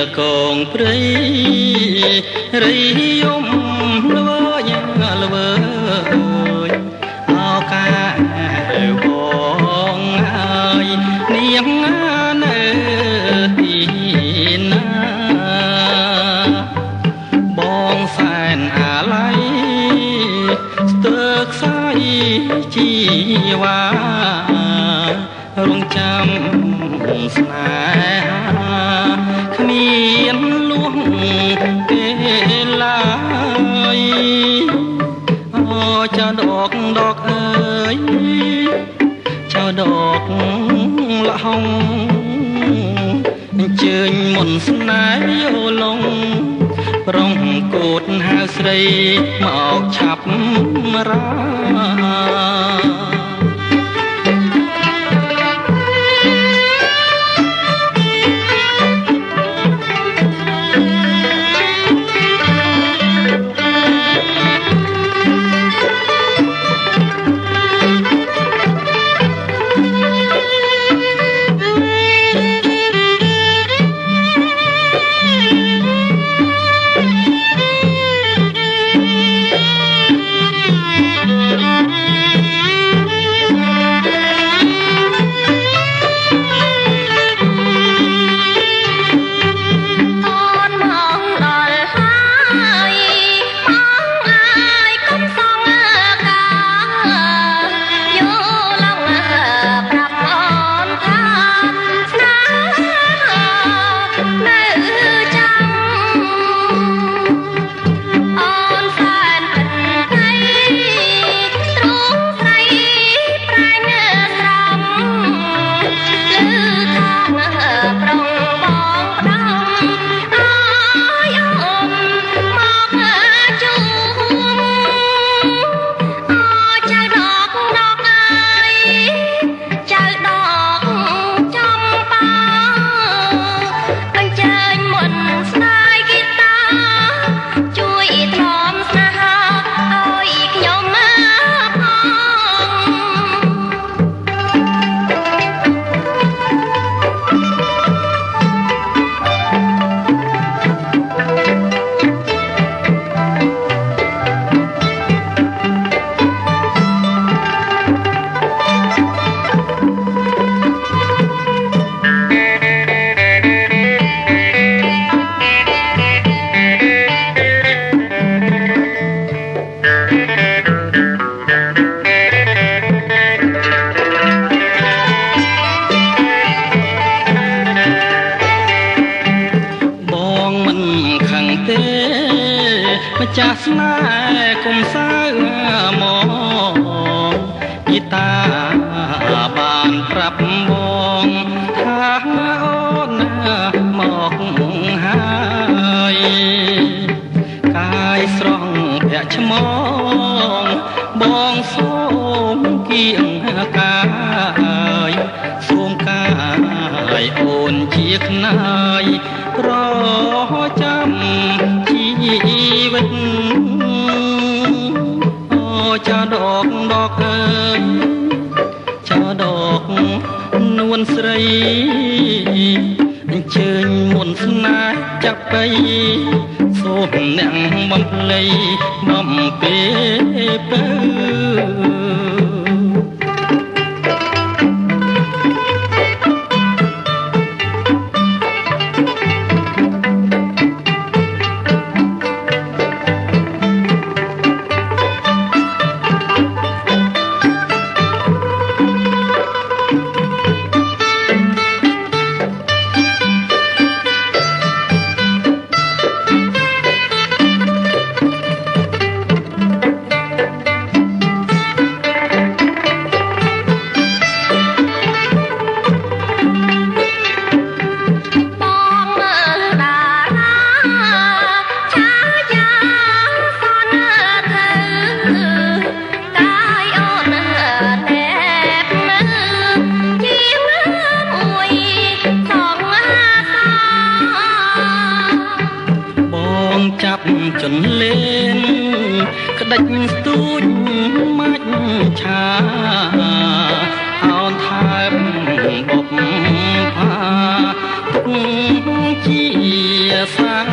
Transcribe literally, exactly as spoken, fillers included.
កងព្រៃរីយំល្វើយល្វើយអោកាបងហើយនាងនៅទីណាបងសែនអាឡ័យស្ទើរខ្សែជីវ៉ារងចាំស្នេហាគ្មានលួងពេលឡើយអូចៅដកដកអើយចៅដកលហុងអញ្ជើញមុនស្នេហ៍យោលងប្រងកូតហៅស្រីមកឆាប់រាម្ចាស់ស្នេហ៍គុំសៅមកគីតាបានប្រាប់បងថាអូនមកហើយកាយស្រង់ពាក់ឆ្មងបងសូមគៀងកាយសូមកាយអូនជាខ្នើយរចាំជីវិតអូចៅដកដកអើយចៅដកនួនស្រីអញ្ជើញមុនស្នេហ៍ចាប់បីសូមអ្នកបំភ្លៃបំពេពើចាប់ចន្លេនក្តិចស្ទូចមាច់ឆាអោនថែបបុកផាទុកជាសា